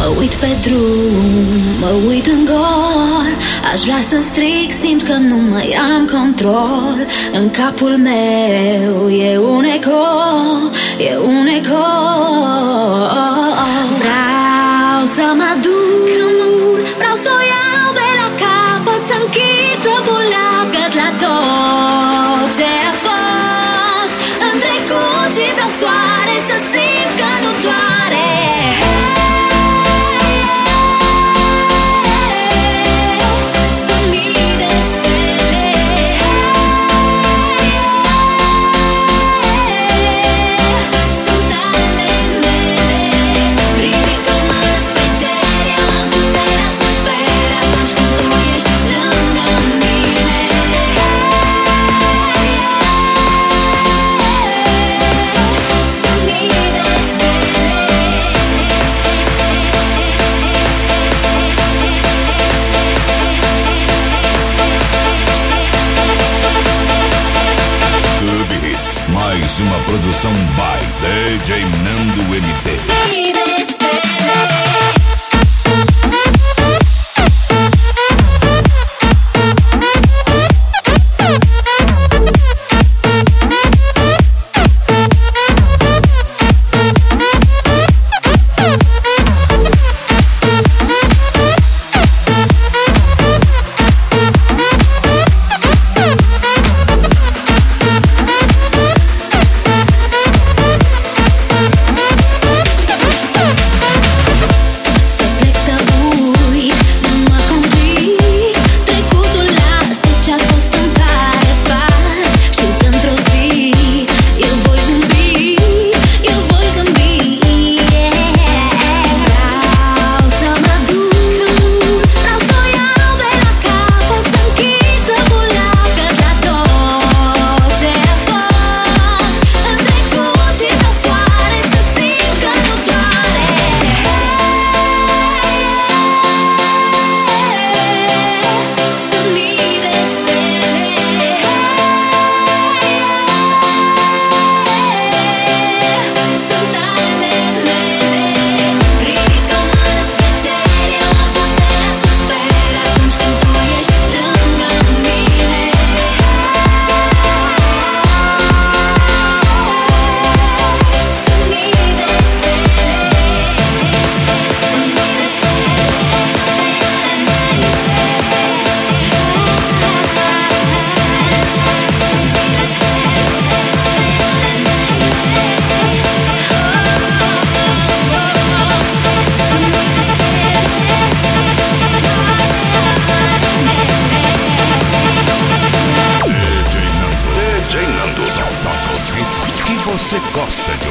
Mă uit pe drum, mă uit în gol. Aș vrea să strig, simt că nu mai am control. În capul meu e un eco, e un eco. Vreau să mă duc, vreau să o iau de la capăt, să închid, să buleagăt la tot ce a fost în trecut. Și vreau soare, să simt că nu doare. Mais uma produção by DJ Nando MT. Você gosta